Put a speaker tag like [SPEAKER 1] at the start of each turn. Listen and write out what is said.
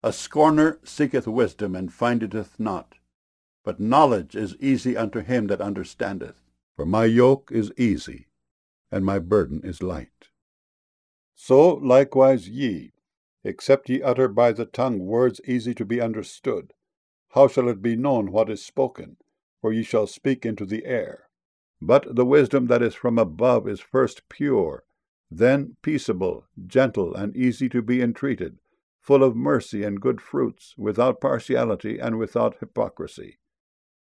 [SPEAKER 1] A scorner seeketh wisdom, and findeth it not. But knowledge is easy unto him that understandeth. For my yoke is easy, and my burden is light. So likewise ye, except ye utter by the tongue words easy to be understood, how shall it be known what is spoken? For ye shall speak into the air. But the wisdom that is from above is first pure, then peaceable, gentle, and easy to be entreated, full of mercy and good fruits, without partiality and without hypocrisy.